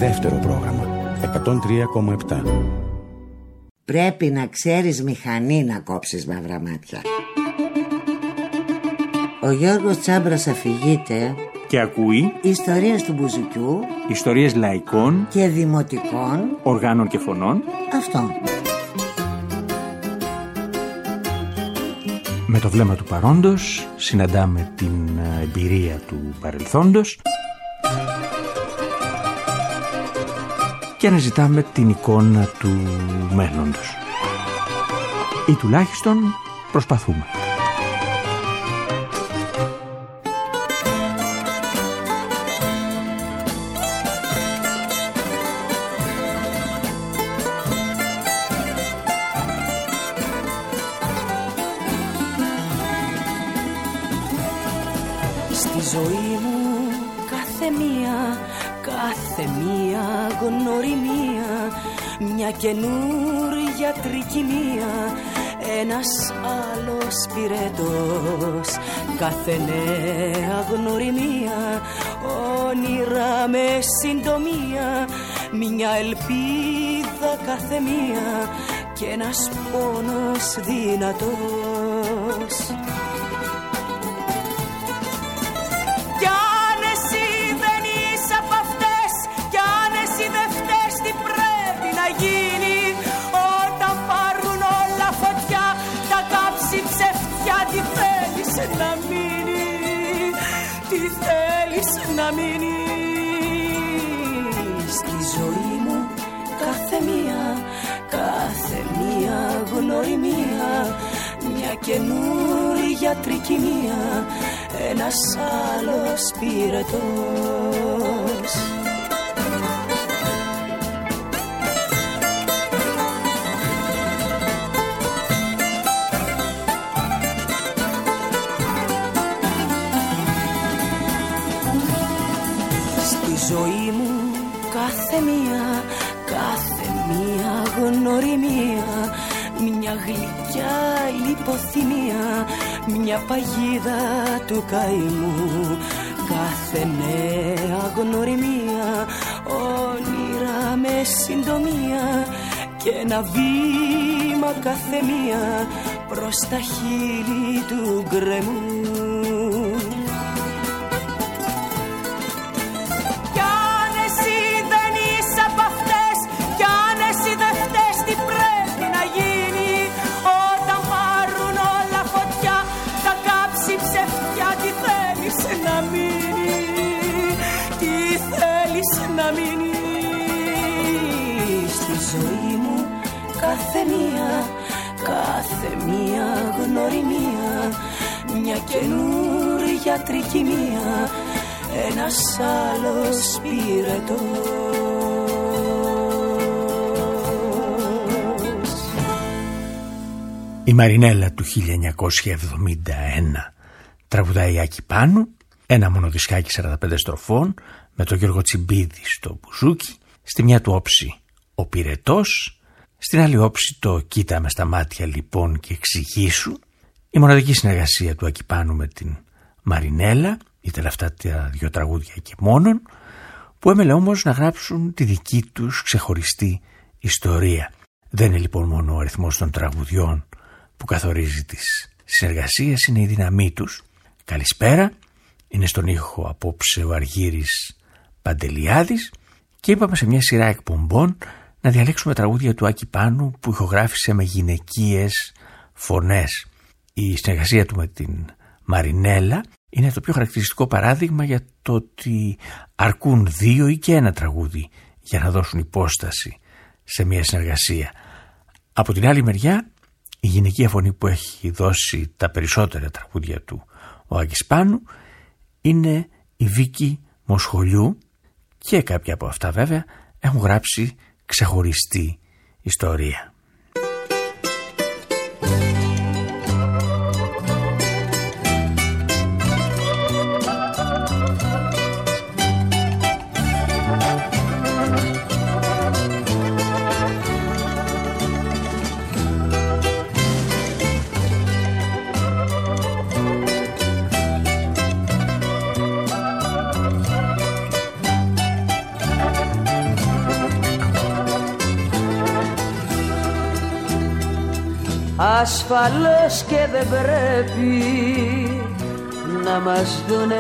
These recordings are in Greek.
Δεύτερο πρόγραμμα 103,7. Πρέπει να ξέρεις μηχανή να κόψεις μαύρα μάτια. Ο Γιώργος Τσάμπρας αφηγείται και ακούει ιστορίες του μπουζουκιού, ιστορίες λαϊκών και δημοτικών οργάνων και φωνών. Αυτό. Με το βλέμμα του παρόντος συναντάμε την εμπειρία του παρελθόντος και αναζητάμε την εικόνα του μέλλοντος. Ή τουλάχιστον προσπαθούμε. Στη ζωή μου κάθε μία γνωριμία, μια καινούρια τρικυμία, ένας άλλος πυρετός. Κάθε νέα γνωριμία, όνειρα με συντομία, μια ελπίδα κάθε μία και ένας πόνος δυνατός. Να μείνει, τι θέλεις να μείνει. Στη ζωή μου κάθε μία γνωριμία, μια καινούρια τρικυμία, ένας άλλος πυρετός. Ζωή μου κάθε μία γνωριμία, μια γλυκιά λιποθυμία, μια παγίδα του καημού. Κάθε νέα γνωριμία, όνειρα με συντομία και ένα βήμα κάθε μία προς τα χείλη του γκρεμού. Να μείνει. Στη ζωή μου κάθε μία γνωριμία, μια καινούρια τρικυμία, ένας άλλος πυρετός. Η Μαρινέλα του 1971 τραγουδάει Άκη Πάνου, ένα μονοδισκάκι 45 στροφών με τον Γιώργο Τσιμπίδη στο μπουζούκι, στη μια του όψη ο πυρετός, στην άλλη όψη το κοίτα με στα μάτια λοιπόν και εξηγήσου. Η μοναδική συνεργασία του Άκη Πάνου με την Μαρινέλα, η τελευταία δύο τραγούδια και μόνον, που έμελε όμως να γράψουν τη δική τους ξεχωριστή ιστορία. Δεν είναι λοιπόν μόνο ο αριθμός των τραγουδιών που καθορίζει τις συνεργασίες, είναι η δύναμή τους. Καλησπέρα, είναι στον ήχο απόψε ο Αργύρης Παντελιάδης και είπαμε σε μια σειρά εκπομπών να διαλέξουμε τραγούδια του Άκη Πάνου που ηχογράφησε με γυναικείες φωνές. Η συνεργασία του με την Μαρινέλα είναι το πιο χαρακτηριστικό παράδειγμα για το ότι αρκούν δύο ή και ένα τραγούδι για να δώσουν υπόσταση σε μια συνεργασία. Από την άλλη μεριά, η γυναικεία φωνή που έχει δώσει τα περισσότερα τραγούδια του ο Άκης Πάνου είναι η Βίκη Μοσχολιού και κάποια από αυτά βέβαια έχουν γράψει ξεχωριστή ιστορία. Ασφαλώς και δεν πρέπει να μας δουνε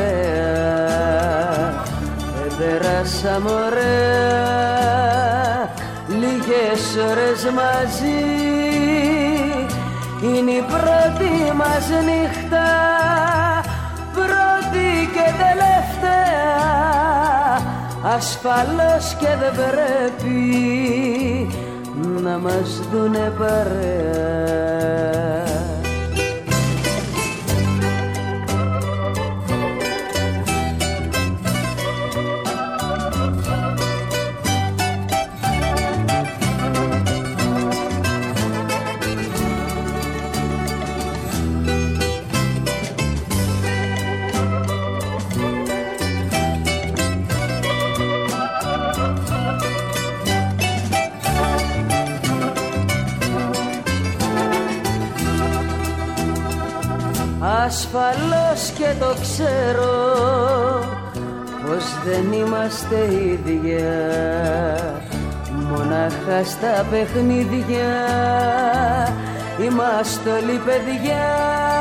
παρέα. Δεν περάσαμε ωραία λίγες ώρες μαζί. Είναι η πρώτη μας νύχτα, πρώτη και τελευταία. Ασφαλώς και δεν πρέπει να μας δουνε παρέα. Ασφαλώς και το ξέρω πως δεν είμαστε ίδια, μονάχα στα παιχνίδια είμαστε όλοι παιδιά.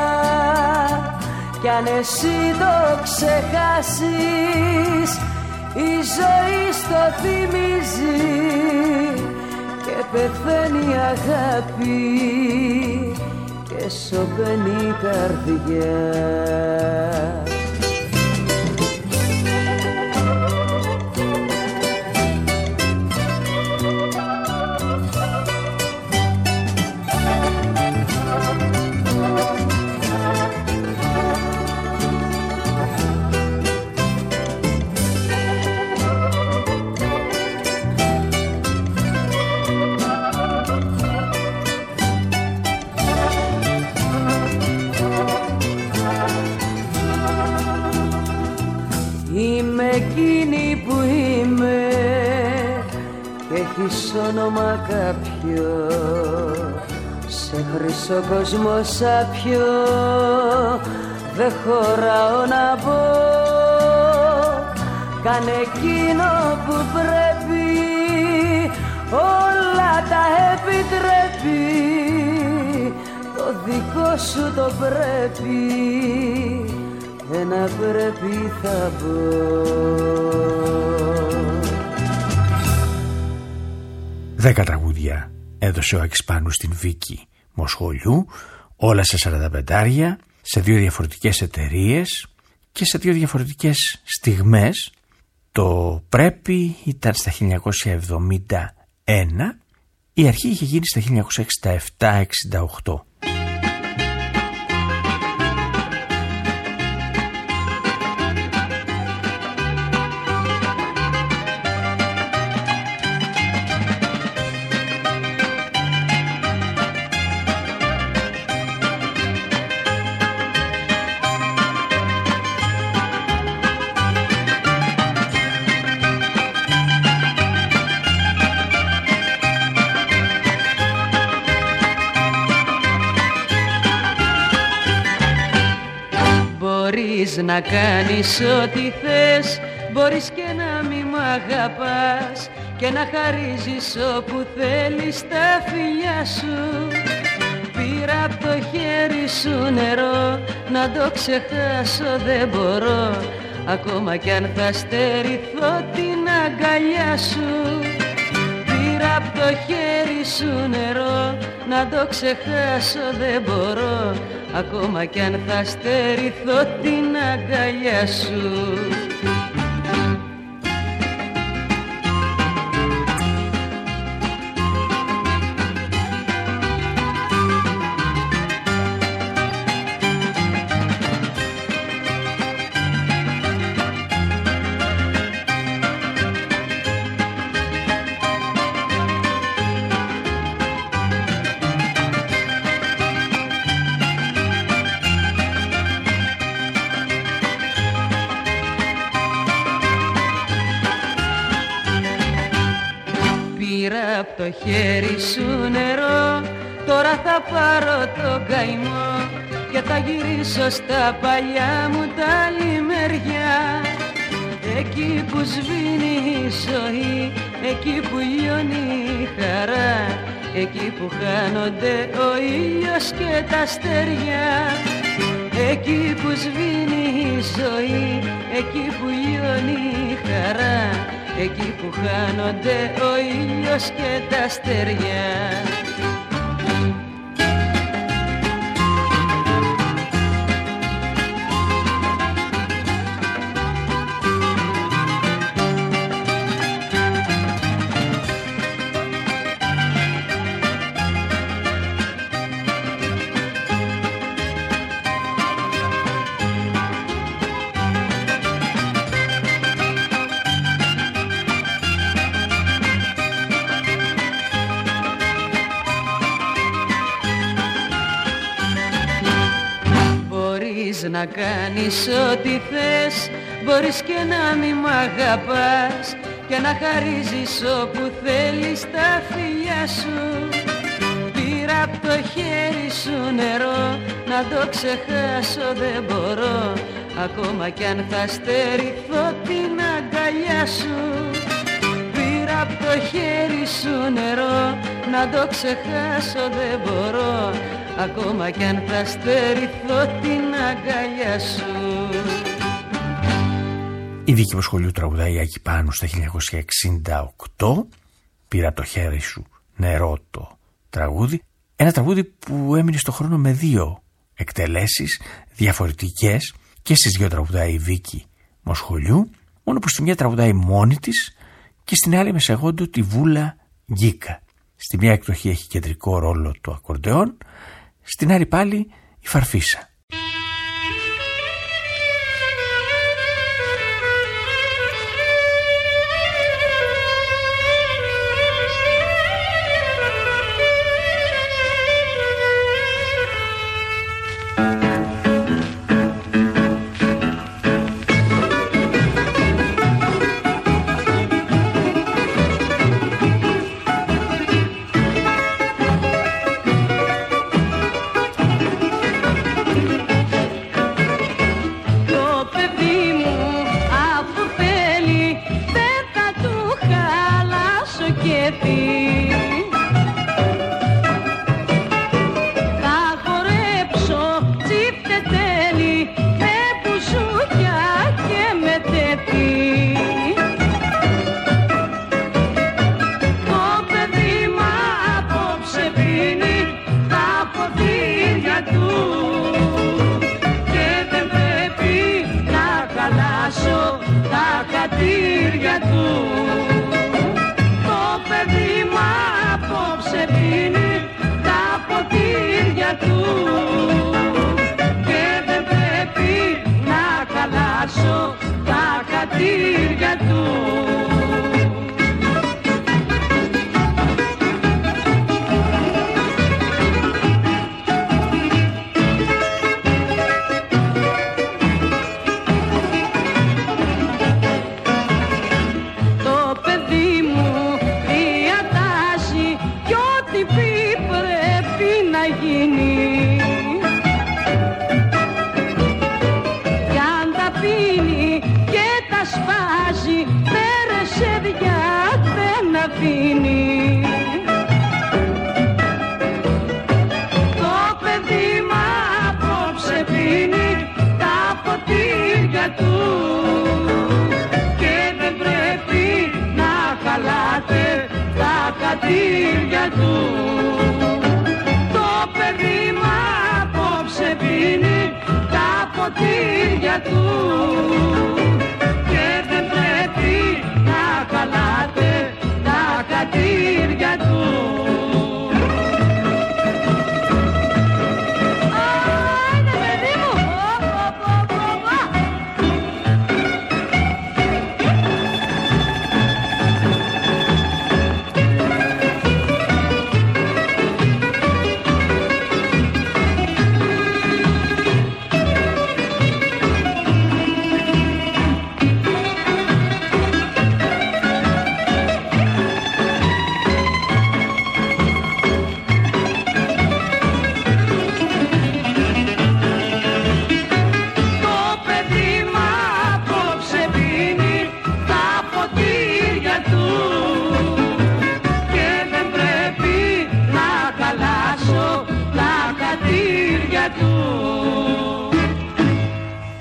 Κι αν εσύ το ξεχάσεις, η ζωή στο θυμίζει και πεθαίνει η αγάπη και σωπαίνει η καρδιά. Είμαι εκείνη που είμαι και έχεις όνομα κάποιο, σε χρυσό κόσμο σάπιο δεν χωράω να πω. Κάνε εκείνο που πρέπει, όλα τα επιτρέπει, το δικό σου το πρέπει, ένα πρέπει θα πω. Δέκα τραγούδια έδωσε ο Άκης Πάνου στην Βίκη Μοσχολιού, όλα σε 45, σε 2 διαφορετικές εταιρείες και σε 2 διαφορετικές στιγμές. Το πρέπει ήταν στα 1971, η αρχή είχε γίνει στα 1967-68. Μπορείς να κάνεις ό,τι θες, μπορείς και να μη μ' αγαπάς και να χαρίζεις όπου θέλεις τα φιλιά σου. Πήρα απ' το χέρι σου νερό, να το ξεχάσω δεν μπορώ, ακόμα κι αν θα στερηθώ την αγκαλιά σου. Πήρα απ' το χέρι σου νερό, να το ξεχάσω δεν μπορώ, ακόμα κι αν θα στερηθώ την αγκαλιά σου. Πήρα απ' το χέρι σου νερό, τώρα θα πάρω το καημό και θα γυρίσω στα παλιά μου τα λιμέρια. Εκεί που σβήνει η ζωή, εκεί που λιώνει η χαρά, εκεί που χάνονται ο ήλιος και τα αστέρια, εκεί που σβήνει η ζωή, εκεί που λιώνει η χαρά, εκεί που χάνονται ο ήλιος και τα αστέρια. Να κάνεις ό,τι θες, μπορείς και να μη μ' αγαπάς και να χαρίζεις όπου θέλεις τα φιλιά σου. Πήρα απ' το χέρι σου νερό, να το ξεχάσω δεν μπορώ, ακόμα κι αν θα στερηθώ την αγκαλιά σου. Πήρα απ' το χέρι σου νερό, να το ξεχάσω δεν μπορώ, ακόμα κι αν θα στερηθώ την αγκαλιά σου. Η Βίκη Μοσχολιού τραγουδάει η Άκη Πάνου στα 1968. Πήρα το χέρι σου νερό το τραγούδι. Ένα τραγούδι που έμεινε στο χρόνο με δύο εκτελέσεις διαφορετικές, και στις δύο τραγουδάει η Βίκη Μοσχολιού, μόνο που στη μια τραγουδάει μόνη της και στην άλλη με σεγόντο τη Βούλα Γκίκα. Στη μια εκδοχή έχει κεντρικό ρόλο το ακορντεόν, στην άλλη πάλι η Φαρφίσα.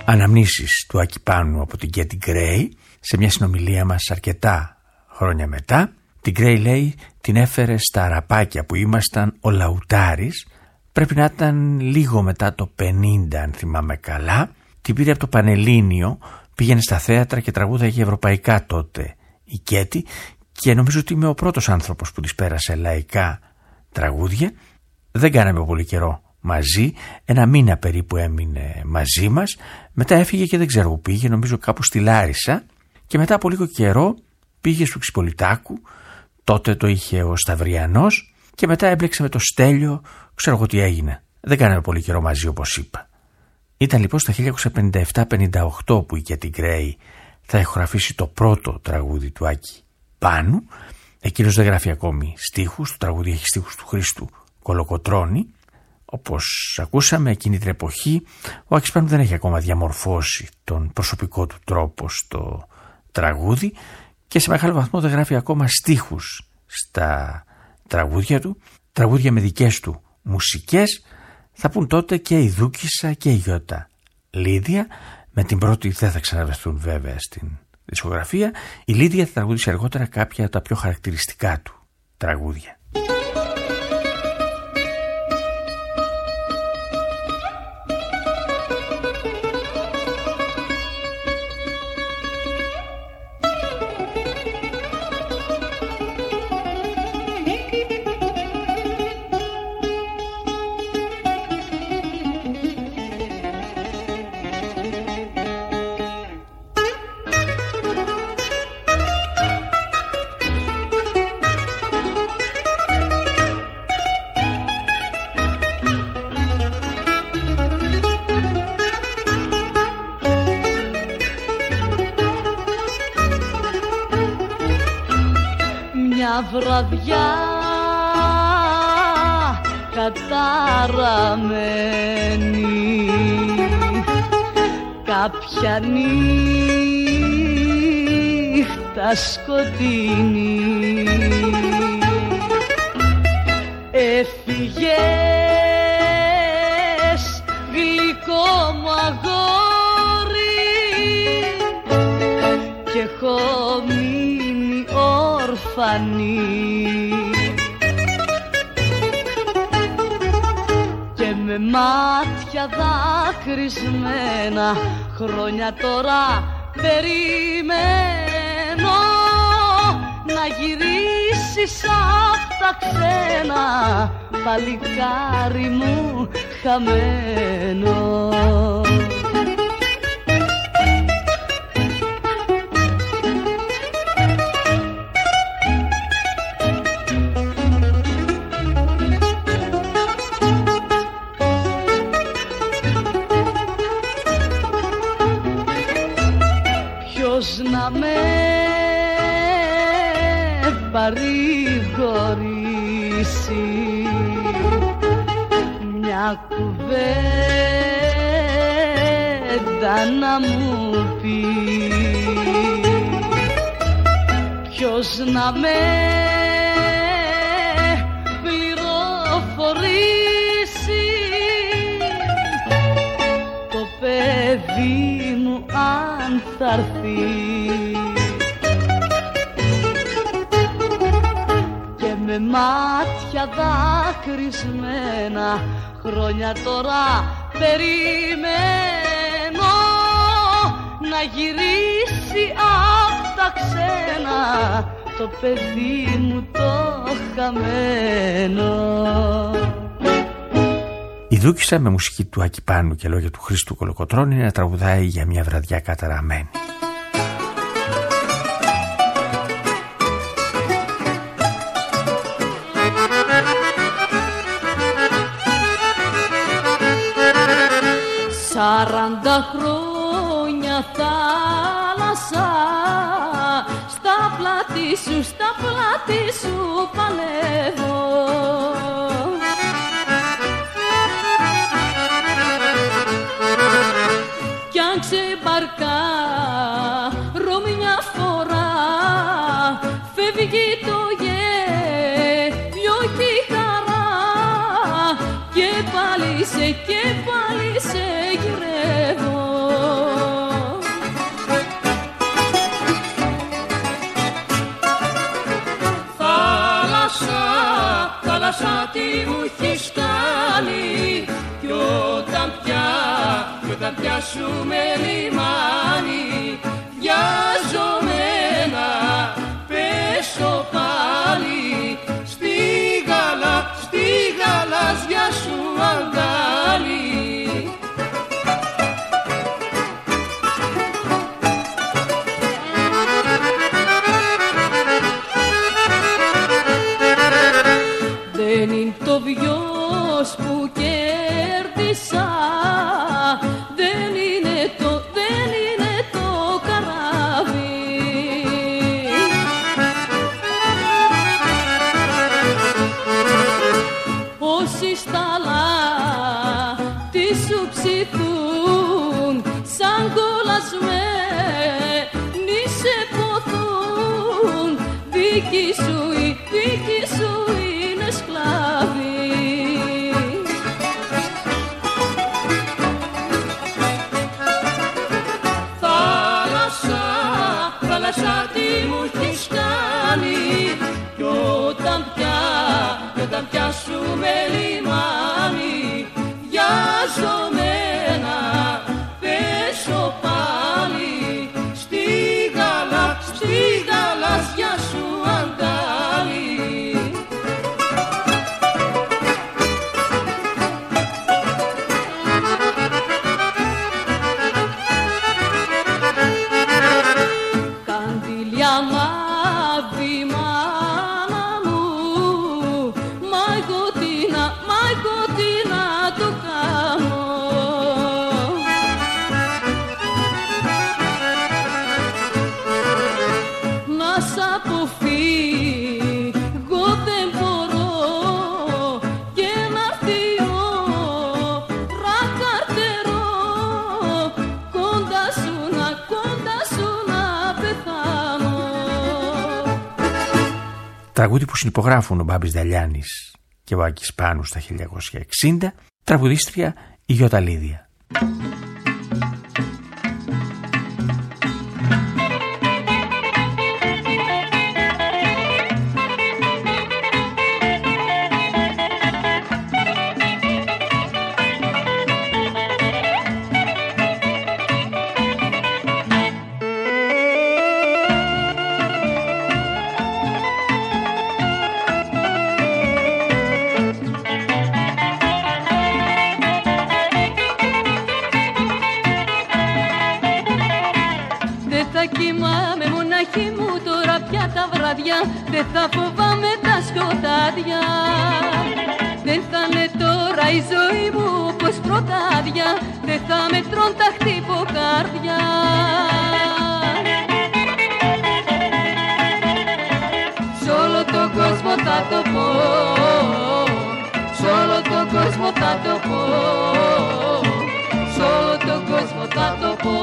Αναμνήσεις του Άκη Πάνου από την Κέτι Γκρέι σε μια συνομιλία μας αρκετά χρόνια μετά. Την Γκρέι λέει την έφερε στα αραπάκια που ήμασταν ο Λαουτάρης, πρέπει να ήταν λίγο μετά το 50 αν θυμάμαι καλά. Την πήρε από το Πανελλήνιο, πήγαινε στα θέατρα και τραγούδαγε ευρωπαϊκά τότε η Κέτι και νομίζω ότι είμαι ο πρώτος άνθρωπος που της πέρασε λαϊκά τραγούδια. Δεν κάναμε πολύ καιρό μαζί, ένα μήνα περίπου έμεινε μαζί μας, μετά έφυγε και δεν ξέρω που πήγε, νομίζω κάπου στη Λάρισα και μετά από λίγο καιρό πήγε στο Ξυπολιτάκου, τότε το είχε ο Σταυριανός και μετά έμπλεξε με το Στέλιο, ξέρω εγώ τι έγινε, δεν κάναμε πολύ καιρό μαζί όπως είπα. Ήταν λοιπόν στα 1957-58 που η Κέτι Γκρέι θα ηχογραφήσει το πρώτο τραγούδι του Άκη Πάνου. Εκείνος δεν γράφει ακόμη στίχους, το τραγούδι έχει στίχους του Χρήστου Κολοκοτρώνη. Όπως ακούσαμε εκείνη την εποχή ο Άκης Πάνου δεν έχει ακόμα διαμορφώσει τον προσωπικό του τρόπο στο τραγούδι και σε μεγάλο βαθμό δεν γράφει ακόμα στίχους στα τραγούδια του, τραγούδια με δικές του μουσικές. Θα πούν τότε και η Δούκισσα και η Γιώτα Λίδια, με την πρώτη δεν θα ξαναβρεθούν βέβαια στην δισκογραφία. Η Λίδια θα τραγουδήσει αργότερα κάποια από τα πιο χαρακτηριστικά του τραγούδια. Βραδιά καταραμένη, κάποια νύχτα σκοτεινή, έφυγες γλυκό μου αγόρι και έχω μείνει ορφανή και με μάτια δάκρυσμένα χρόνια τώρα περιμένω να γυρίσεις απ' τα ξένα παλικάρι μου χαμένο. Να με παρηγορήσει, μια κουβέντα να μου πει, ποιος να με πληροφορήσει, το παιδί μου αν θα έρθει και με μάτια δάκρυσμένα χρόνια τώρα περιμένω να γυρίσει απ' τα ξένα το παιδί μου το χαμένο. Η Δούκισσα με μουσική του Άκη Πάνου και λόγια του Χρήστου Κολοκοτρώνη να τραγουδάει για μια βραδιά καταραμένη. Σαράντα χρόνια θάλασσα στα πλάτη σου παλεύω. Κι αν ξεμπαρκάρω μια φορά φεύγει το γέλιο και η χαρά και πάλι σε γυρεύω. σου με λιμάνι, βιαζομένα πέσω πάλι στη γαλάζια σου αγκάλι. Δεν είναι το βιός που κέρδισα, δεν είναι το καράβι. Όσοι στάλα τι σου ψηθούν, σαν κολλασμένοι σε ποθούν, δίκη σου είναι σκλάβη. Θάλασσα τι μου έχεις κάνει, κι όταν πιάσουμε λιμάνι, βιαζομένα πέσω πάλι στη γαλάζια σου αγκάλι. Καντήλια μαύρη μάνα μου, μα εγώ τι να το κάνω. Να σ' αποφύγω δεν μπορώ και να έρθω ρακαρτερό, κοντά σου να πεθάνω. Τραγούδι που συνυπογράφουν ο Μπάμπης Δαλιάνης και ο Άκης Πάνους στα 1960, τραγουδίστρια η Γιώτα Λίδια. Κοιμάμαι μοναχή μου τώρα πια τα βράδια, δεν θα φοβάμαι τα σκοτάδια. Δεν θα είναι τώρα η ζωή μου όπως πρωτάδια, δεν θα με τρών τα χτυποκάρδια. Σ' όλο τον κόσμο θα το πω, σ' όλο τον κόσμο θα το πω, σ' όλο τον κόσμο θα το πω.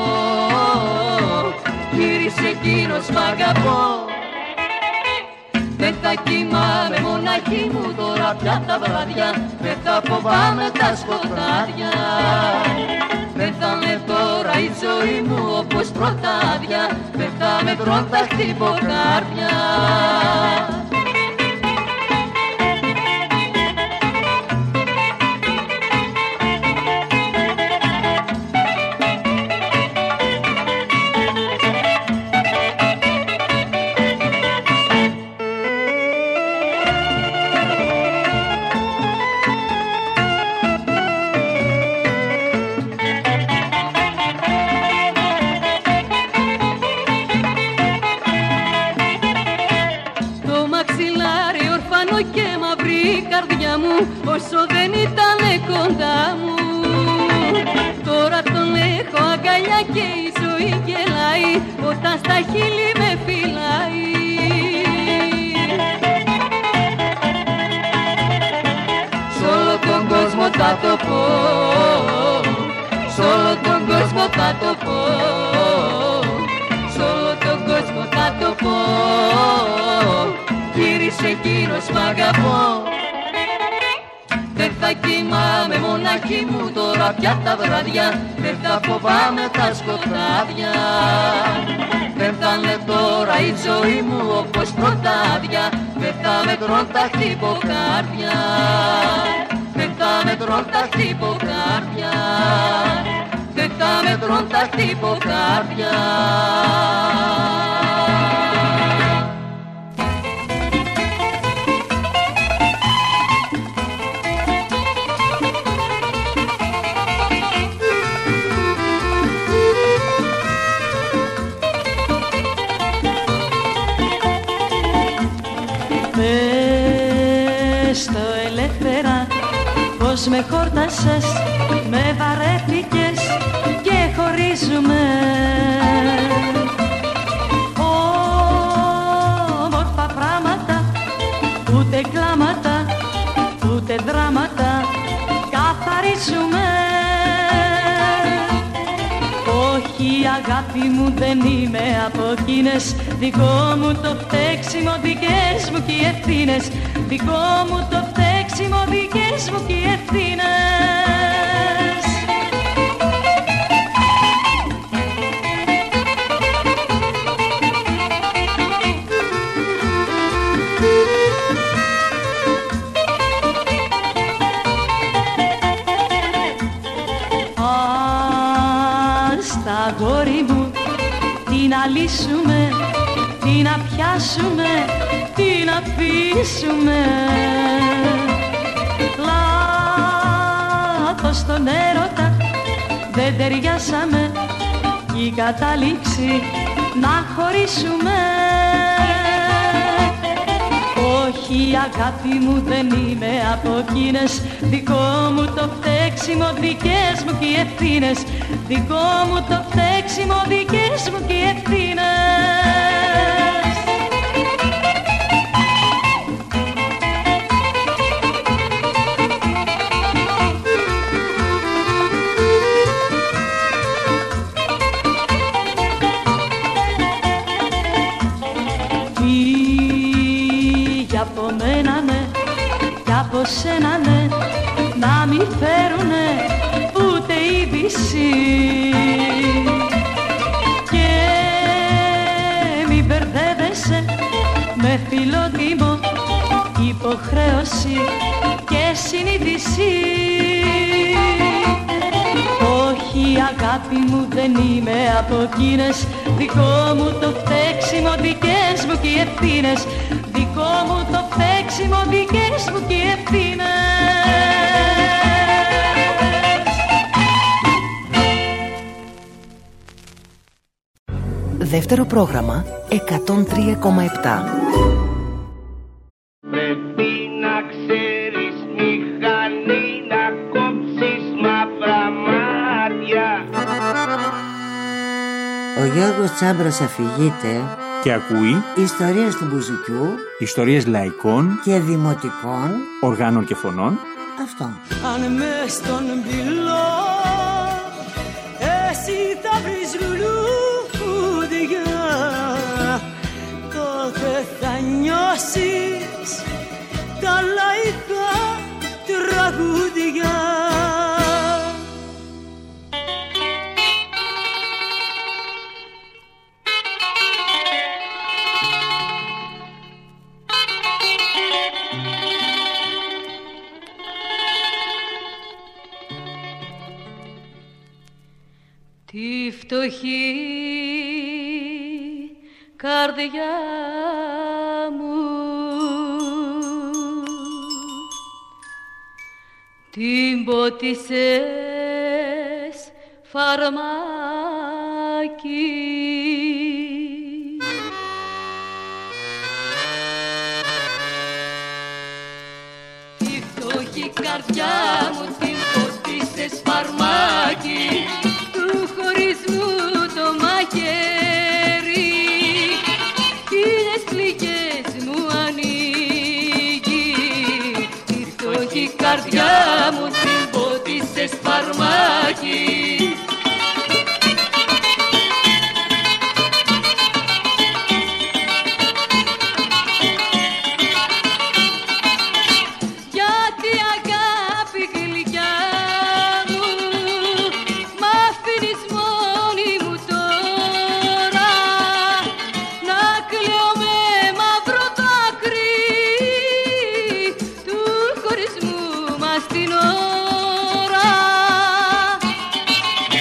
Γύρισε εκείνος μ' αγαπώ. Δεν θα κοιμάμαι μοναχή μου τώρα πια τα βράδια, δεν θα φοβάμαι τα σκοτάδια. Δεν θα με τώρα η ζωή μου όπως πρωτάδια, δεν θα με τρών τα χτυποκάρδια. και μαύρη η καρδιά μου όσο δεν ήτανε κοντά μου. Τώρα τον έχω αγκαλιά και η ζωή γελάει όταν στα χείλη με φυλάει. Σ' όλο τον κόσμο θα το πω, σ' όλο τον κόσμο θα το πω, σ' όλο τον κόσμο θα το πω. Γύρισε εκείνος μ' αγαπώ. Δεν θα κοιμάμαι μοναχή μου τώρα πια τα βράδια, δεν θα φοβάμαι τα σκοτάδια. Δεν θα είναι τώρα η ζωή μου όπως πρωτάδια, δεν θα με τρών τα χτυποκάρδια, δεν θα με τρών τα χτυποκάρδια, δεν θα τα μετρών τα χτυποκάρδια. Πες το ελεύθερα πως με χόρτασες, με βαρέθηκες και χωρίζουμε. Όμορφα πράγματα, ούτε κλάματα, ούτε δράματα, καθαρίζουμε. Όχι αγάπη μου, δεν είμαι από εκείνες, δικό μου το φταίξιμο, δικές μου και οι ευθύνες, δικό μου το φταίξιμο, δικές μου και οι ευθύνες. Αγόρι μου, τι να λύσουμε, τι να πιάσουμε, τι να πείσουμε. Λάθος στον έρωτα, δεν ταιριάσαμε, η κατάληξη να χωρίσουμε. Όχι αγάπη μου, δεν είμαι από εκείνες, δικό μου το φταίξιμο, δικές μου και οι ευθύνες, δικό μου το φταίξιμο, δικές μου και οι ευθύνες. Φύγε από μένα ναι, κι από σένα ναι, να μη φέρουνε ούτε είδηση. Και μη μπερδεύεσαι με φιλότιμο, υποχρέωση και συνείδηση. Όχι αγάπη μου, δεν είμαι από εκείνες, δικό μου το φταίξιμο, δικές μου και οι ευθύνες, δικό μου το φταίξιμο, δικές μου και οι ευθύνες. Δεύτερο πρόγραμμα 103,7. Πρέπει να ξέρεις μηχανή, να κόψεις μαύρα μάτια. Ο Γιώργος Τσάμπρος αφηγείται Και ακούει ιστορίες του μπουζουκιού, ιστορίες λαϊκών και δημοτικών οργάνων και φωνών. Αυτό. Αν μες στον πυλό εσύ θα βρεις λουλούδια, τότε θα νιώσεις τα λαϊκά τραγούδια. Τη φτωχή καρδιά μου την πότισες φαρμάκι. Τη φτωχή καρδιά μου την πότισες φαρμάκι, του χωρισμού το μαχαίρι, χίλιες πληγές μου ανοίγει. Τη φτωχή καρδιά μου την πότισες φαρμάκι. Γιατί αγάπη γλυκιά μου, μ' αφήνεις μόνη μου τώρα, να κλαίω με μαύρο δάκρυ του χωρισμού μας την ώρα.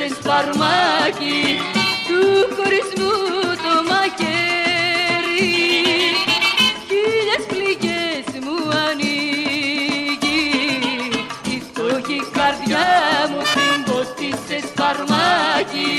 ποτίσες φαρμάκι του χωρισμού το μαχαίρι. Χίλιες πληγές μου ανοίγει η φτωχή καρδιά μου, την ποτίσες φαρμάκι.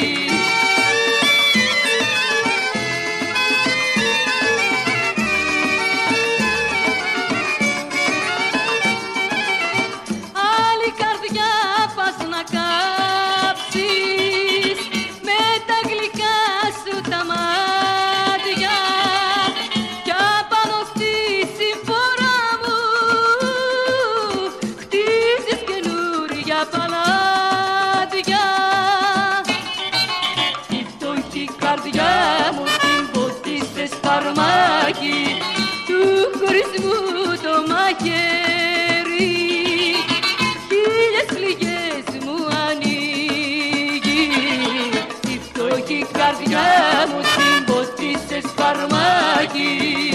Του χωρισμού το μαχαίρι, χίλιες πληγές μου ανοίγει η φτωχή καρδιά μου, την ποτίσες φαρμάκι.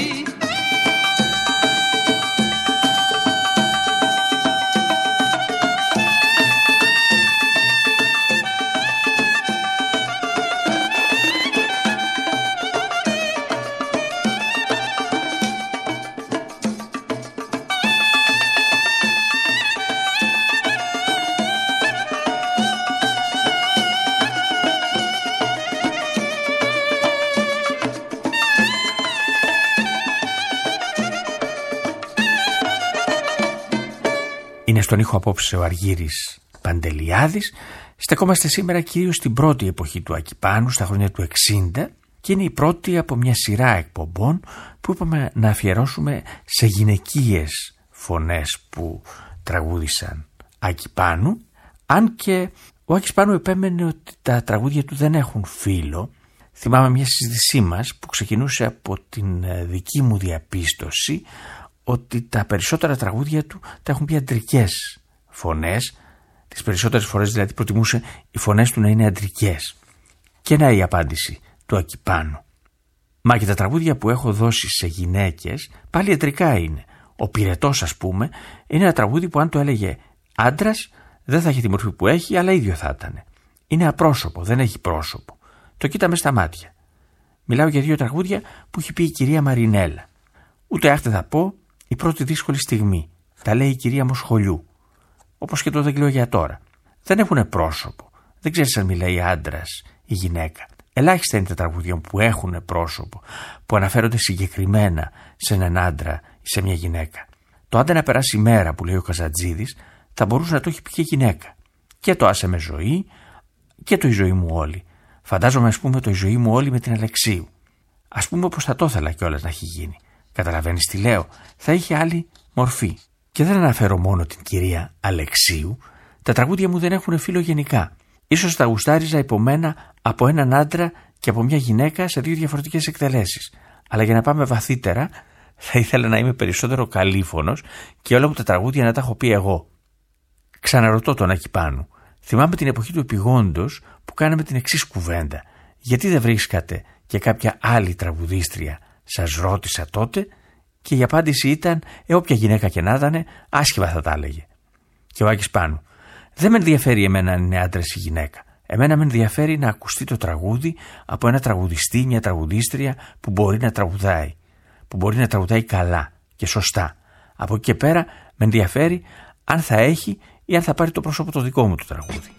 Είναι στον ήχο απόψε ο Αργύρης Παντελιάδης. Στεκόμαστε σήμερα κυρίως στην πρώτη εποχή του Άκη Πάνου, στα χρόνια του 60, και είναι η πρώτη από μια σειρά εκπομπών που είπαμε να αφιερώσουμε σε γυναικείες φωνές που τραγούδησαν Άκη Πάνου, αν και ο Άκης Πάνου επέμενε ότι τα τραγούδια του δεν έχουν φύλλο. Θυμάμαι μια συζήτησή μας που ξεκινούσε από την δική μου διαπίστωση ότι τα περισσότερα τραγούδια του τα έχουν πει αντρικές φωνές. Τις περισσότερες φορές δηλαδή προτιμούσε οι φωνές του να είναι αντρικές. Και να η απάντηση του Άκη Πάνου. Μα και τα τραγούδια που έχω δώσει σε γυναίκες πάλι αντρικά είναι. Ο Πυρετός, ας πούμε, είναι ένα τραγούδι που αν το έλεγε άντρας δεν θα έχει τη μορφή που έχει, αλλά ίδιο θα ήταν. Είναι απρόσωπο, δεν έχει πρόσωπο. Το κοίταμε στα μάτια. Μιλάω για δύο τραγούδια που έχει πει η κυρία Μαρινέλα. Ούτε άχτε θα πω η πρώτη δύσκολη στιγμή. Τα λέει η κυρία Μοσχολιού. Όπως και το δεν λέω για τώρα. Δεν έχουν πρόσωπο. Δεν ξέρεις αν μιλάει άντρας ή γυναίκα. Ελάχιστα είναι τα τραγούδια που έχουν πρόσωπο, που αναφέρονται συγκεκριμένα σε έναν άντρα ή σε μια γυναίκα. Το άντε να περάσει η μέρα που λέει ο Καζατζίδης θα μπορούσε να το έχει πει και γυναίκα. Και το άσε με ζωή και το η ζωή μου όλη. Φαντάζομαι, ας πούμε, το η ζωή μου όλη με την Αλεξίου. Ας πούμε πως θα το ήθελα κιόλας να έχει γίνει. Καταλαβαίνεις τι λέω? Θα είχε άλλη μορφή. Και δεν αναφέρω μόνο την κυρία Αλεξίου. Τα τραγούδια μου δεν έχουν φύλλο γενικά. Ίσως τα γουστάριζα υπομένα από έναν άντρα και από μια γυναίκα σε δύο διαφορετικές εκτελέσεις. Αλλά για να πάμε βαθύτερα, θα ήθελα να είμαι περισσότερο καλήφωνος και όλα μου τα τραγούδια να τα έχω πει εγώ. Ξαναρωτώ τον Άκη Πάνου. Θυμάμαι την εποχή του επειγόντος που κάναμε την εξής κουβέντα. Γιατί δεν βρίσκατε και κάποια άλλη τραγουδίστρια? Σας ρώτησα τότε και η απάντηση ήταν όποια γυναίκα και να ήταν, άσχημα θα τα έλεγε. Και ο Άκης Πάνου. Δεν με ενδιαφέρει εμένα αν είναι άντρας ή γυναίκα. Εμένα με ενδιαφέρει να ακουστεί το τραγούδι από ένα τραγουδιστή, μια τραγουδίστρια που μπορεί να τραγουδάει. Που μπορεί να τραγουδάει καλά και σωστά. Από εκεί και πέρα με ενδιαφέρει αν θα έχει ή αν θα πάρει το πρόσωπο το δικό μου το τραγούδι.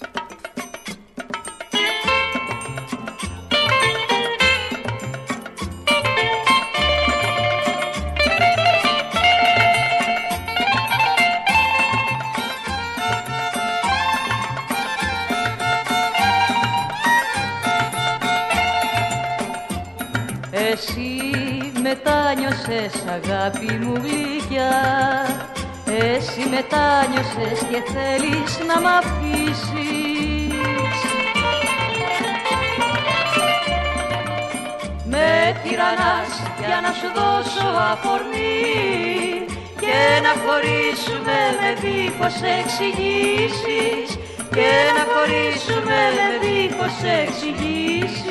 Εσύ μετάνιωσες αγάπη μου γλυκιά, εσύ μετάνιωσες και θέλεις να μ' αφήσεις. Με τυραννάς για να σου δώσω αφορμή και να χωρίσουμε με δίχως εξηγήσεις, και να χωρίσουμε με δίχως εξηγήσεις.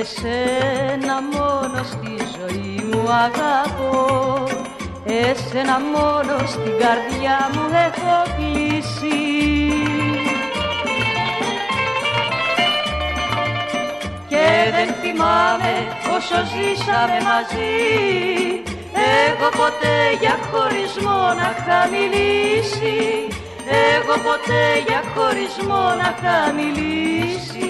εσένα μόνο στη ζωή μου αγαπώ, εσένα μόνο στην καρδιά μου έχω κλείσει. Και δεν θυμάμαι όσο ζήσαμε μαζί, εγώ ποτέ για χωρισμό να είχα μιλήσει, εγώ ποτέ για χωρισμό να είχα μιλήσει.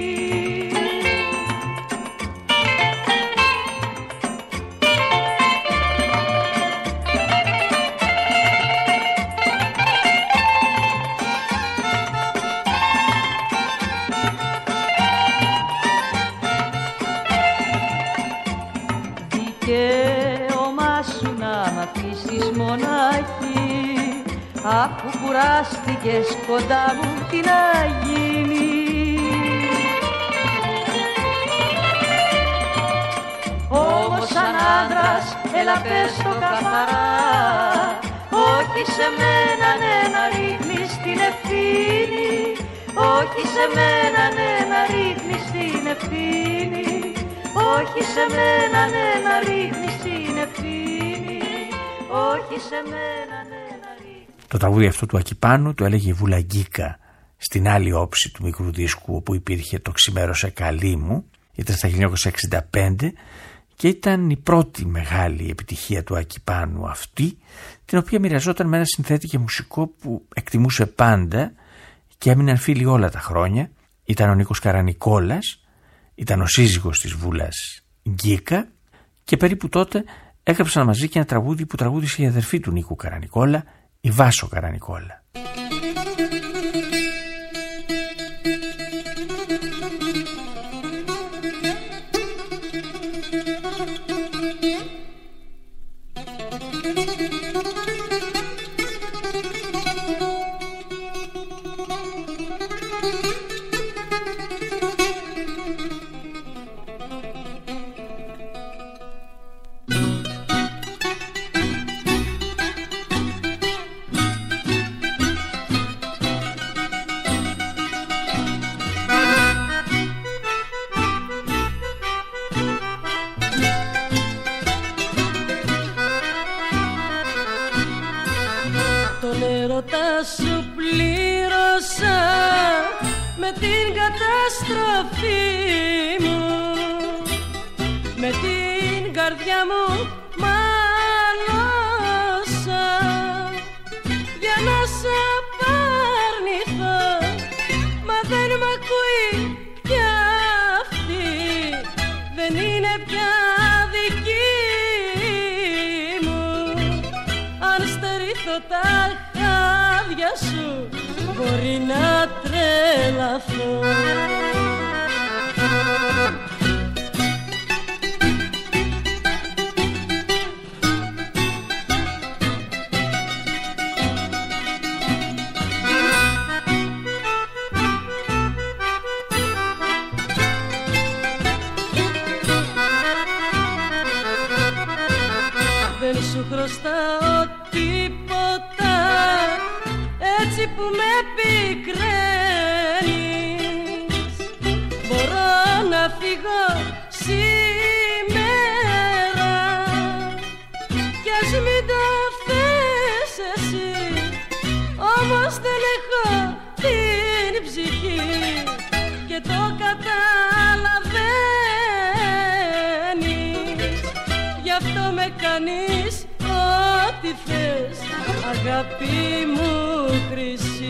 Δικαίωμά σου να μ' αφήσεις μονάχη, αφού κουράστηκες κοντά μου τι να γίνει. Όμως σαν άντρας έλα πες το καθαρά, όχι σε μένα ναι να ρίχνεις την ευθύνη, όχι σε μένα ναι να ρίχνεις την ευθύνη, όχι σε μένα ναι να ρίχνεις την ευθύνη, όχι σε μένα ναι να ρίχνεις. Το τραγούδι αυτό του Ακιπάνου το έλεγε η Βούλα Γκίκα στην άλλη όψη του μικρού δίσκου, όπου υπήρχε το «Ξημέρωσε καλή μου». Ήταν στα 1965 και ήταν η πρώτη μεγάλη επιτυχία του Ακιπάνου αυτή, την οποία μοιραζόταν με ένα συνθέτη και μουσικό που εκτιμούσε πάντα και έμειναν φίλοι όλα τα χρόνια. Ήταν ο Νίκος Καρανικόλας, ήταν ο σύζυγος της Βούλας Γκίκα, και περίπου τότε έγραψαν μαζί και ένα τραγούδι που τραγούδισε η αδερφή του Νίκου Καρανικόλα, η Βάσο Καρανικόλα. Δεν σου χρωστάω τίποτα, έτσι που με πικραίνεις. Μπορώ να φύγω σήμερα κι ας μην το θες εσύ, όμως δεν έχω την ψυχή και το καταλαβαίνεις. Γι' αυτό με κάνεις ό,τι θες, αγάπη μου χρυσή.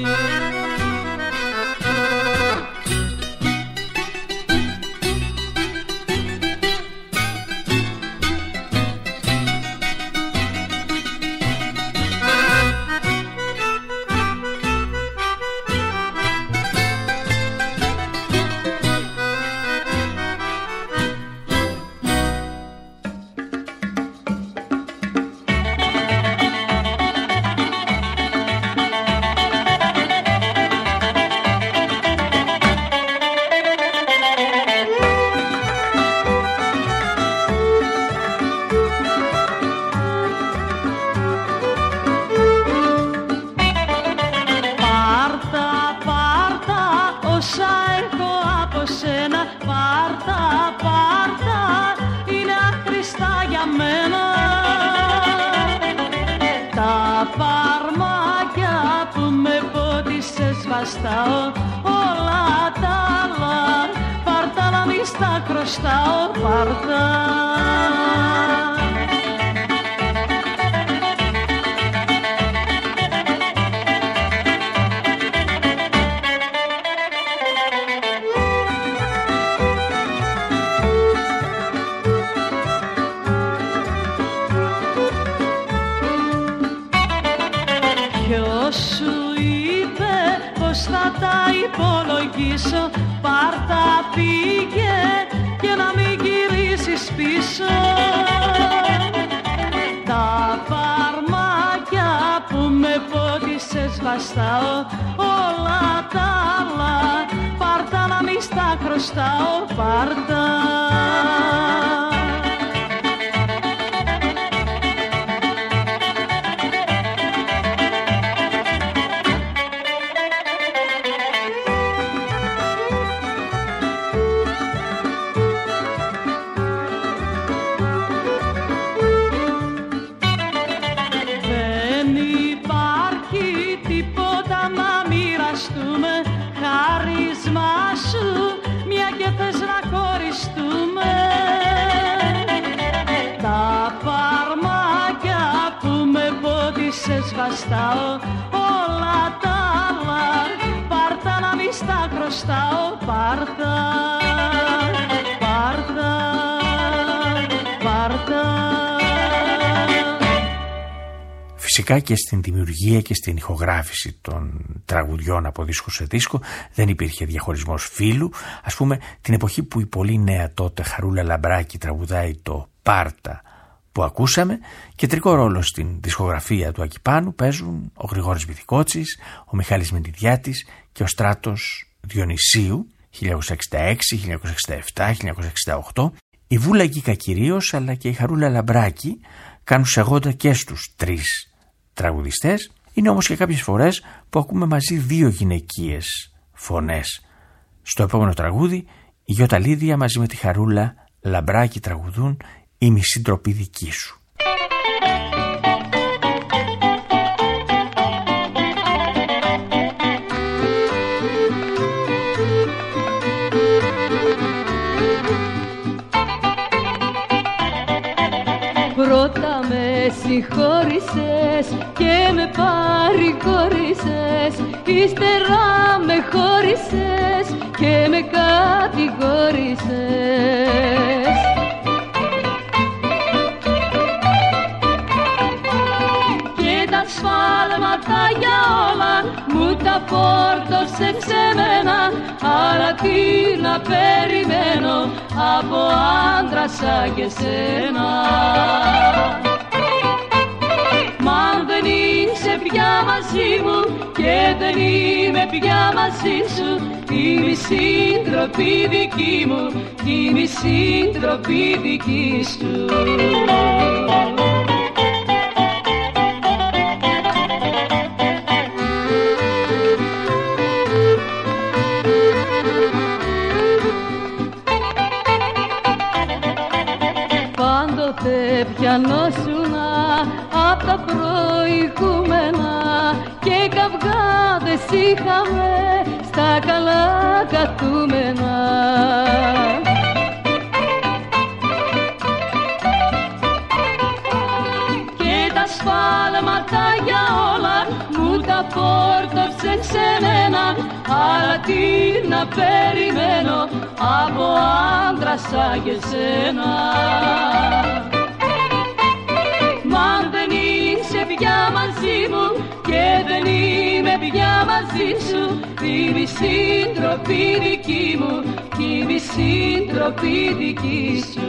βαστάω όλα τα άλλα. Πάρτα να μη στα χρωστάω, πάρτα. Υπολογίσω, πάρτα πήγε και να μην γυρίσεις πίσω. Τα φαρμάκια που με πότισες βαστάω όλα τα άλλα. Πάρτα να μην στα χρωστάω, πάρτα. Βαστάω όλα τα άλλα. Πάρτα να μη στα χρωστάω, πάρτα. Πάρτα, πάρτα. Φυσικά και στην δημιουργία και στην ηχογράφηση των τραγουδιών από δίσκο σε δίσκο δεν υπήρχε διαχωρισμός φύλου. Ας πούμε την εποχή που η πολύ νέα τότε Χαρούλα Λαμπράκη τραγουδάει το «Πάρτα» που ακούσαμε, κεντρικό ρόλο στην δισκογραφία του Ακιπάνου παίζουν ο Γρηγόρης Βυθικότσης, ο Μιχάλης Μεντιδιάτης και ο Στράτος Διονυσίου 1966, 1967, 1968. Η Βούλα Γκίκα κυρίως, αλλά και η Χαρούλα Λαμπράκη κάνουν σεγόντα και στους τρεις τραγουδιστές. Είναι όμως και κάποιες φορές που ακούμε μαζί δύο γυναικείες φωνές. Στο επόμενο τραγούδι η Γιώτα Λίδια μαζί με τη Χαρούλα Λαμπράκη τραγουδούν «Η μισή ντροπή δική σου». Πρώτα με συγχώρησες και με παρηγόρησες, ύστερα με χώρισες και με κατηγόρησες. Σφάλματα για όλα μου τα φόρτωσες σε μένα, αλλά τι να περιμένω από άντρα σαν και σένα. Μα αν δεν είσαι πια μαζί μου και δεν είμαι πια μαζί σου, η μισή ντροπή δική μου, η μισή ντροπή δική σου. Πιανόσουνα απ' τα προηγούμενα και καυγάδες είχαμε στα καλά κατούμενα. Και τα σφάλματα για όλα μου τα φόρτωσες σε μένα, αλλά τι να περιμένω από άντρα σαν και σένα. Αν δεν είσαι πια μαζί μου και δεν είμαι πια μαζί σου, η μισή ντροπή δική μου, η μισή ντροπή δική σου.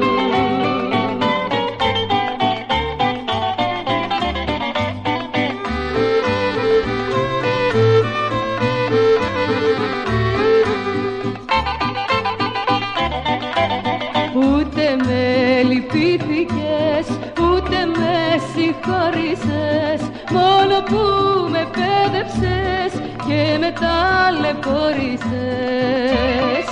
Ούτε με λυπήθηκες, ούτε με συγχωρήσες, μόνο που με πέδεψες και με ταλαιπωρήσες.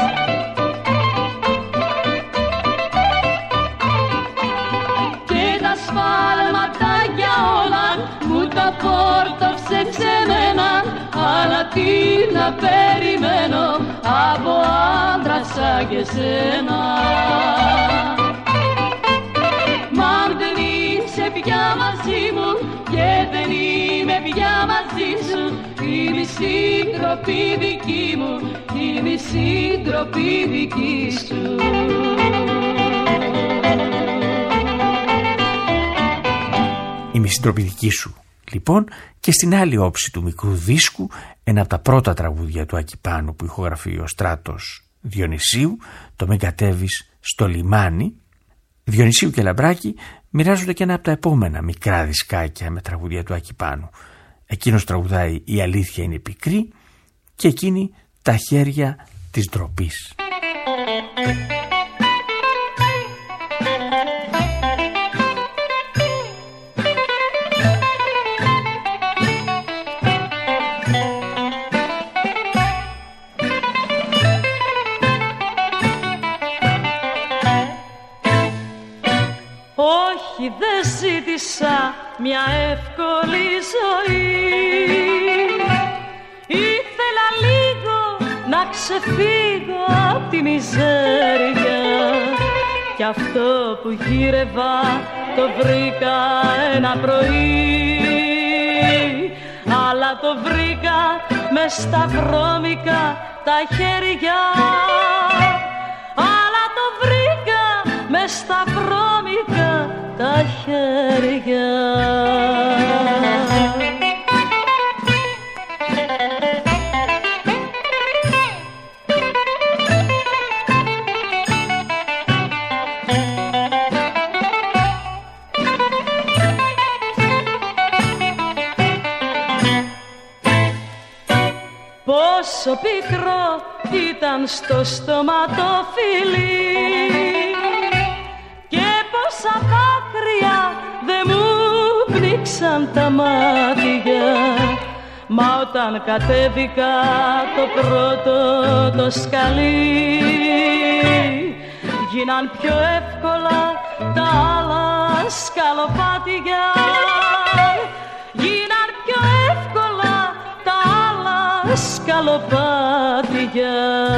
Και τα σφάλματα για όλα μου τα φόρτωσες σε μένα, αλλά τι να περιμένω από άντρα σαν και σένα. Μα αν δεν είσαι πια μαζί μου και δεν είμαι πια μαζί σου, είναι η σύντροπη δική μου, είναι η σύντροπη δική σου. Είμαι η σύντροπη δική σου. Λοιπόν, και στην άλλη όψη του μικρού δίσκου, ένα από τα πρώτα τραγούδια του Άκη Πάνου που ηχογραφεί ο Στράτος Διονυσίου, το «Μη κατέβεις στο λιμάνι». Διονυσίου και Λαμπράκη μοιράζονται και ένα από τα επόμενα μικρά δισκάκια με τραγούδια του Άκη Πάνου. Εκείνος τραγουδάει «Η αλήθεια είναι πικρή» και εκείνη «Τα χέρια της ντροπής». Όχι, δεν ζήτησα μια εύκολη ζωή. Ήθελα λίγο να ξεφύγω απ' τη μιζέρια, κι αυτό που γύρευα το βρήκα ένα πρωί. Αλλά το βρήκα μες στα βρώμικα τα χέρια, αλλά το βρήκα μες στα βρώμικα τα χέρια. Πόσο πικρό ήταν στο στόμα το φιλί και πόσα δάκρυα δε μου πνίξαν τα μάτια. Μα όταν κατέβηκα το πρώτο το σκαλί, γίναν πιο εύκολα τα άλλα σκαλοπάτια. Γίναν πιο εύκολα τα άλλα σκαλοπάτια.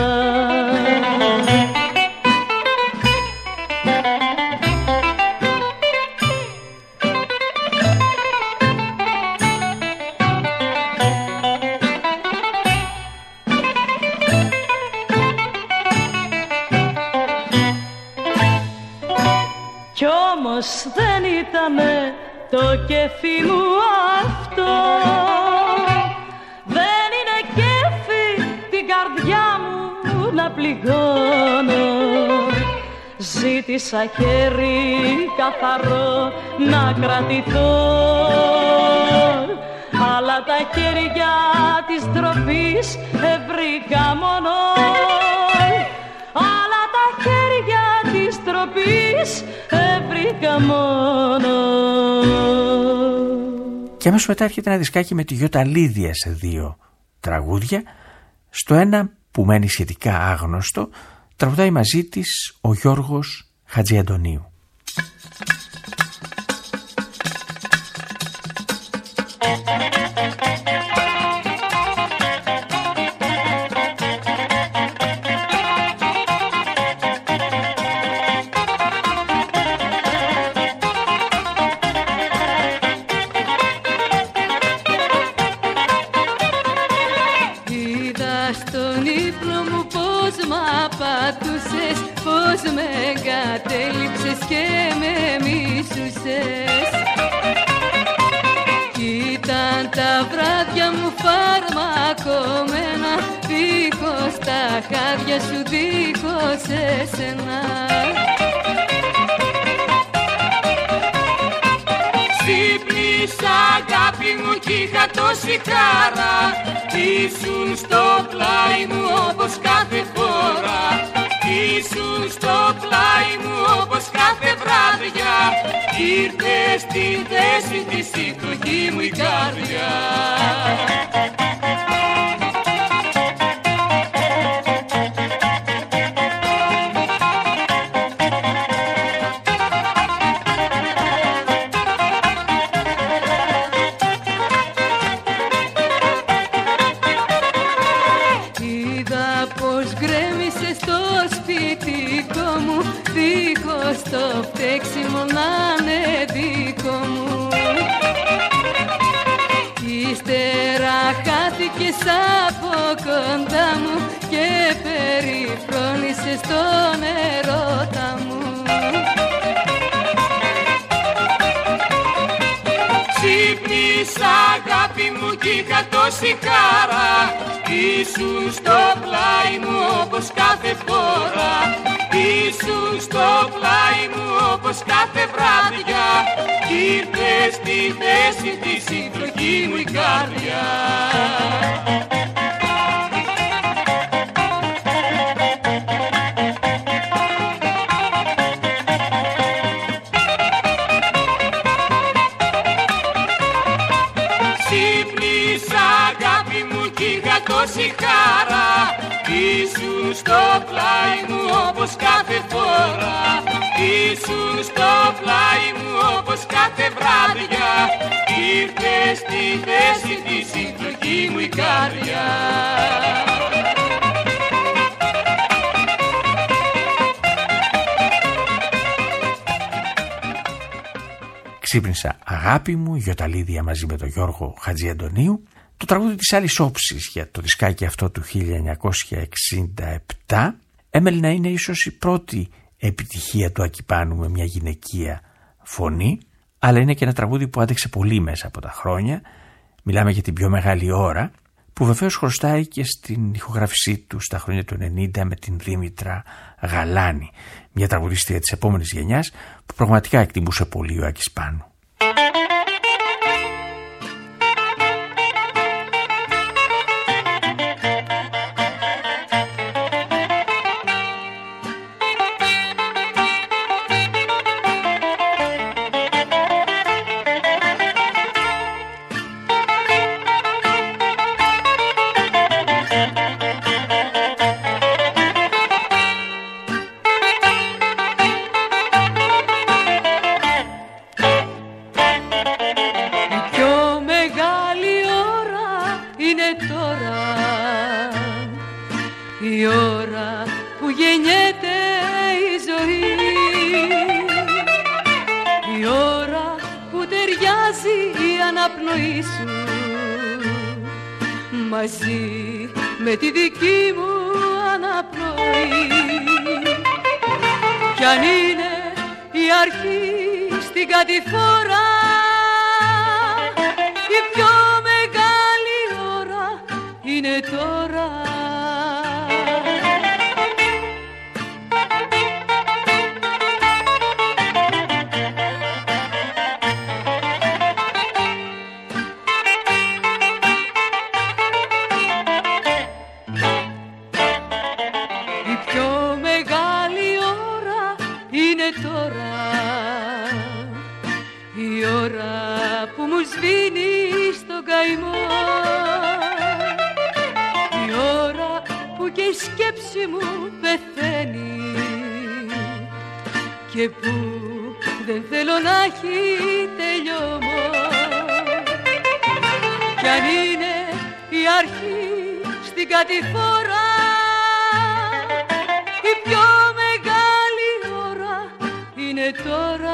Κι όμως δεν ήτανε το κέφι μου αυτό, δεν είναι κέφι την καρδιά μου να πληγώνω. Ζήτησα χέρι καθαρό να κρατηθώ, αλλά τα χέρια της ντροπής βρήκα μόνο. Αλλά τα χέρια της ντροπής βρήκα μόνο. Και αμέσως μετά έρχεται ένα δισκάκι με τη Γιώτα Λίδια σε 2 τραγούδια. Στο ένα που μένει σχετικά άγνωστο, τραγουδάει μαζί της ο Γιώργος Χατζιαντονίου. Πώς με εγκατέλειψες και με μίσουσες. Κι ήταν τα βράδια μου φαρμακωμένα, δίχως τα χάδια σου, δίχως εσένα. Ξύπνησα αγάπη μου κι είχα τόση χαρά, ήσουν στο πλάι μου όπως κάθε φορά. Ήσουν στο πλάι μου όπως κάθε βράδια, ήρθε στην θέση της η φτωχή μου η καρδιά. μέρα χάθηκες από κοντά μου και περιφρόνησες τον ερώτα μου. Ξύπνησα αγάπη μου κι είχα τόση χαρά, ήσουν στο πλάι μου όπως κάθε φορά, ήσουν στο πλάι μου όπως κάθε βράδια, κι ήρθε στη θέση της η φλογή μου η καρδιά. Τόση χαρά, ήσουν στο πλάι μου όπως κάθε φορά, ήσουν στο πλάι μου όπως κάθε βράδια, ήρθε στη θέση της η φλογή μου η καρδιά. Ξύπνησα αγάπη μου, Γιοταλίδια μαζί με τον Γιώργο Χατζιαντονίου. Το τραγούδι της άλλης όψης για το δισκάκι αυτό του 1967 έμελε να είναι ίσως η πρώτη επιτυχία του Άκη Πάνου με μια γυναικεία φωνή, αλλά είναι και ένα τραγούδι που άντεξε πολύ μέσα από τα χρόνια. Μιλάμε για την πιο μεγάλη ώρα, που βεβαίως χρωστάει και στην ηχογράφησή του στα χρόνια του 90 με την Δήμητρα Γαλάνη, μια τραγουδίστρια της επόμενης γενιάς που πραγματικά εκτιμούσε πολύ ο Άκης Πάνου. Μαζί με τη δική μου αναπνοή, κι αν είναι η αρχή στην κατηφόρα, η πιο μεγάλη ώρα είναι τώρα. Και που δεν θέλω να έχει τελειώμα, κι αν είναι η αρχή στην κατηφόρα, η πιο μεγάλη ώρα είναι τώρα.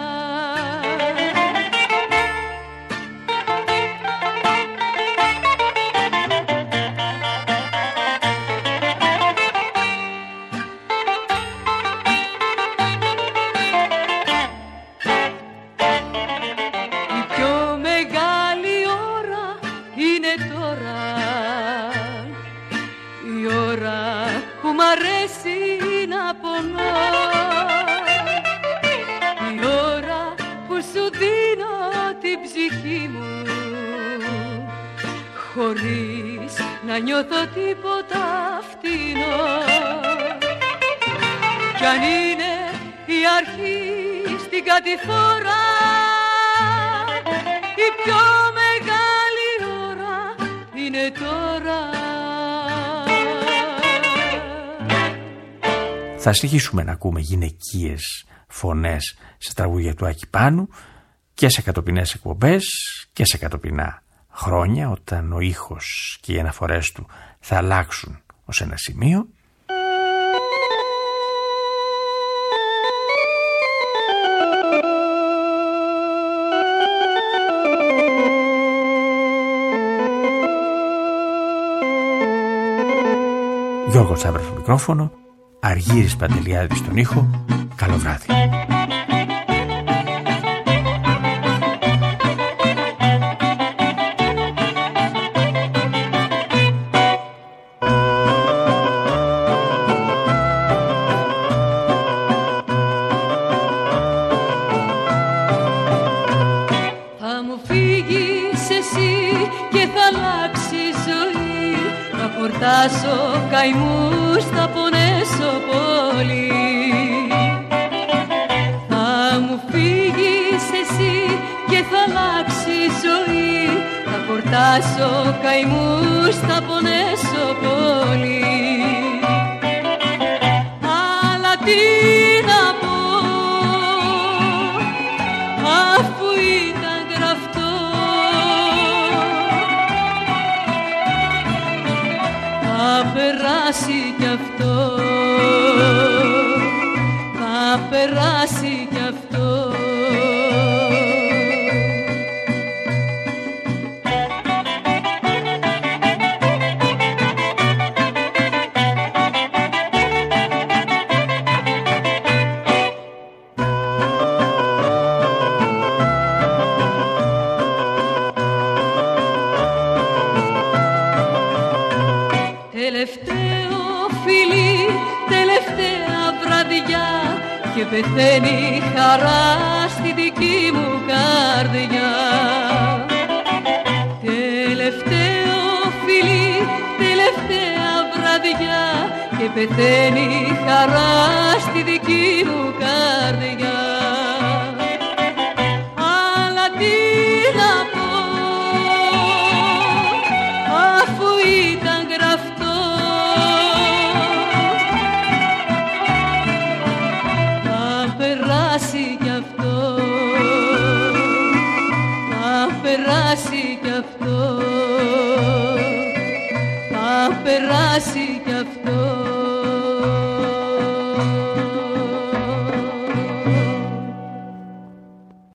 Χωρίς να νιώθω τίποτα φτηνό, κι αν είναι η αρχή στην κατηφόρα, η πιο μεγάλη ώρα είναι τώρα. Θα συνεχίσουμε να ακούμε γυναικείες φωνές σε τραγούδια του Άκη Πάνου και σε κατοπινές εκπομπές και σε κατοπινά χρόνια, όταν ο ήχος και οι αναφορές του θα αλλάξουν ως ένα σημείο. Γιώργο Τσάμπρα στο μικρόφωνο, Αργύρης Παντελιάδης στον ήχο. Καλό βράδυ. Θα μου φύγεις εσύ και θα αλλάξει η ζωή. Θα χορτάσω καημούς, θα πονέσω πολύ. Θα μου φύγεις εσύ και θα αλλάξει η ζωή. Θα χορτάσω καημούς, θα πονέσω πολύ. Αλλά τι να πω, αφού ήταν γραφτό. Θα περάσει κι αυτό, θα περάσει κι αυτό. Τελευταίο φιλί, τελευταία βραδιά και πεθαίνει η χαρά στη δική μου καρδιά. Τελευταίο φιλί, τελευταία βραδιά και πεθαίνει η χαρά στη δική μου καρδιά. Αλλά τι να πω, αφού ήταν γραφτό. Θα περάσει κι αυτό, θα περάσει κι αυτό, θα περάσει